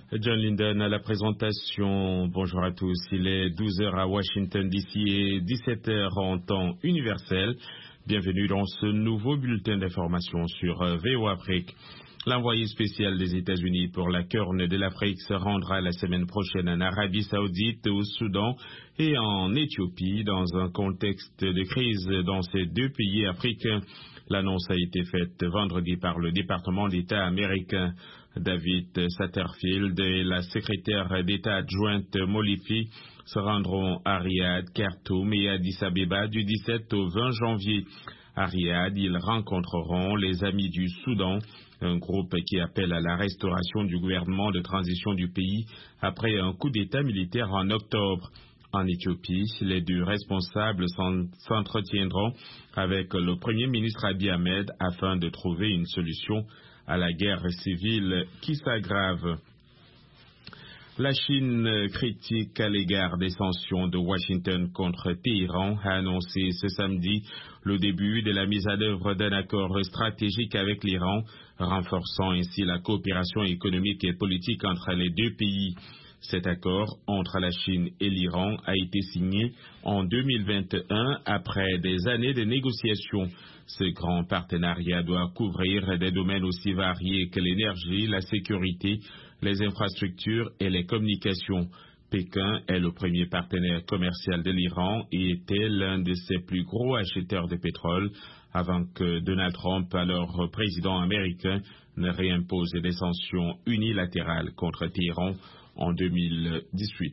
John Linden à la présentation. Bonjour à tous. Il est 12h à Washington DC et 17h en temps universel. Bienvenue dans ce nouveau bulletin d'information sur VOA Afrique. L'envoyé spécial des États-Unis pour la Corne de l'Afrique se rendra la semaine prochaine en Arabie Saoudite, au Soudan et en Éthiopie dans un contexte de crise dans ces deux pays africains. L'annonce a été faite vendredi par le département d'État américain. David Satterfield et la secrétaire d'État adjointe Molifi se rendront à Riyad, Khartoum et Addis Abeba du 17 au 20 janvier. À Riyad, ils rencontreront les Amis du Soudan, un groupe qui appelle à la restauration du gouvernement de transition du pays après un coup d'État militaire en octobre. En Éthiopie, les deux responsables s'entretiendront avec le Premier ministre Abiy Ahmed afin de trouver une solution à la guerre civile qui s'aggrave. La Chine critique à l'égard des sanctions de Washington contre Téhéran a annoncé ce samedi le début de la mise en œuvre d'un accord stratégique avec l'Iran, renforçant ainsi la coopération économique et politique entre les deux pays. Cet accord entre la Chine et l'Iran a été signé en 2021 après des années de négociations. Ce grand partenariat doit couvrir des domaines aussi variés que l'énergie, la sécurité, les infrastructures et les communications. Pékin est le premier partenaire commercial de l'Iran et était l'un de ses plus gros acheteurs de pétrole avant que Donald Trump, alors président américain, ne réimpose des sanctions unilatérales contre Téhéran en 2018.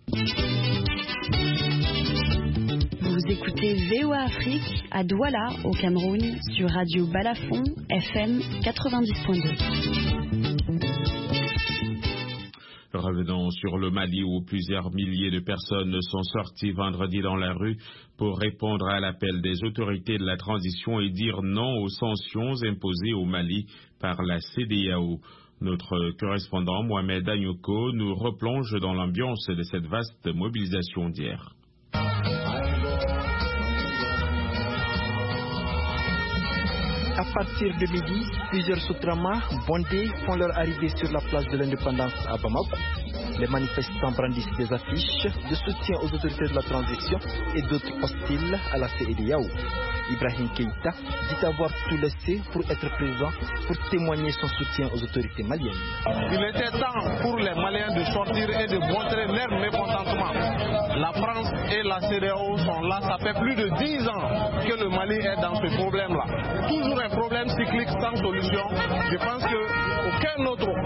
Vous écoutez VOA Afrique à Douala, au Cameroun, sur Radio Balafon, FM 90.2. Revenons sur le Mali où plusieurs milliers de personnes sont sorties vendredi dans la rue pour répondre à l'appel des autorités de la transition et dire non aux sanctions imposées au Mali par la CEDEAO. Notre correspondant Mohamed Agnoco nous replonge dans l'ambiance de cette vaste mobilisation d'hier. À partir de midi, plusieurs Soutramas bondés font leur arrivée sur la place de l'Indépendance à Bamako. Les manifestants brandissent des affiches de soutien aux autorités de la transition et d'autres hostiles à la CEDEAO. Ibrahim Keïta dit avoir tout laissé pour être présent pour témoigner son soutien aux autorités maliennes. Il était temps pour les Maliens de sortir et de montrer leur mécontentement. La France et la CEDEAO sont là, ça fait plus de 10 ans que le Mali est dans ce problème-là. Toujours un problème cyclique sans solution. Je pense qu'aucune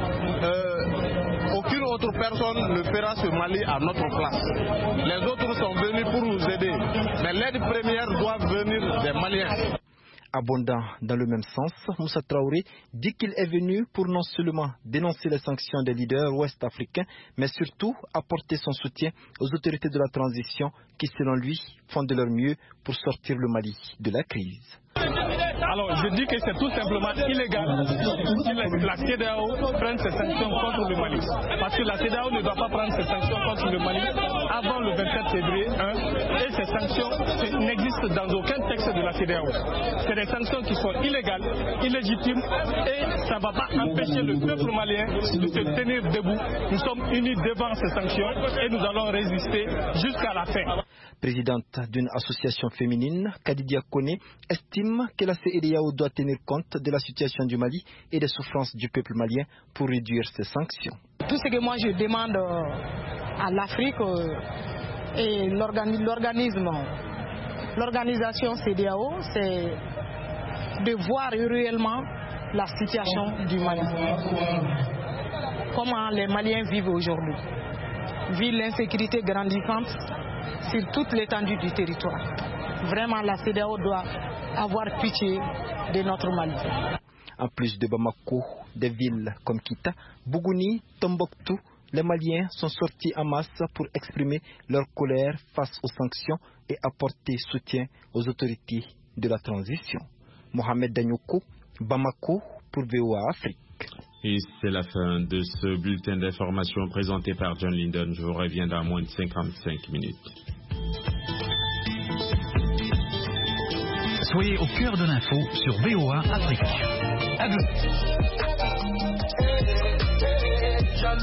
autre personne ne fera ce Mali à notre place. Les autres sont venus pour nous aider, mais l'aide première doit venir des Maliens. Abondant dans le même sens, Moussa Traoré dit qu'il est venu pour non seulement dénoncer les sanctions des leaders ouest-africains, mais surtout apporter son soutien aux autorités de la transition qui, selon lui, font de leur mieux pour sortir le Mali de la crise. Alors je dis que c'est tout simplement illégal que la CEDEAO prenne ses sanctions contre le Mali. Parce que la CEDEAO ne doit pas prendre ses sanctions contre le Mali avant le 27 février 1. Et ces sanctions n'existent dans aucun texte de la CEDEAO. C'est des sanctions qui sont illégales, illégitimes et ça ne va pas empêcher le peuple malien de se tenir debout. Nous sommes unis devant ces sanctions et nous allons résister jusqu'à la fin. Présidente d'une association féminine, Kadidia Kone, estime que la CEDEAO doit tenir compte de la situation du Mali et des souffrances du peuple malien pour réduire ces sanctions. Tout ce que moi je demande à l'Afrique et l'organisation CEDEAO, c'est de voir réellement la situation du Mali. Comment les Maliens vivent aujourd'hui. Vu l'insécurité grandissante sur toute l'étendue du territoire. Vraiment, la CEDEAO doit avoir pitié de notre Mali. En plus de Bamako, des villes comme Kita, Bougouni, Tombouctou, les Maliens sont sortis en masse pour exprimer leur colère face aux sanctions et apporter soutien aux autorités de la transition. Mohamed Danyoko, Bamako pour VOA Afrique. Et c'est la fin de ce bulletin d'information présenté par John Linden. Je vous reviens dans moins de 55 minutes. Soyez au cœur de l'info sur VOA Afrique. À vous.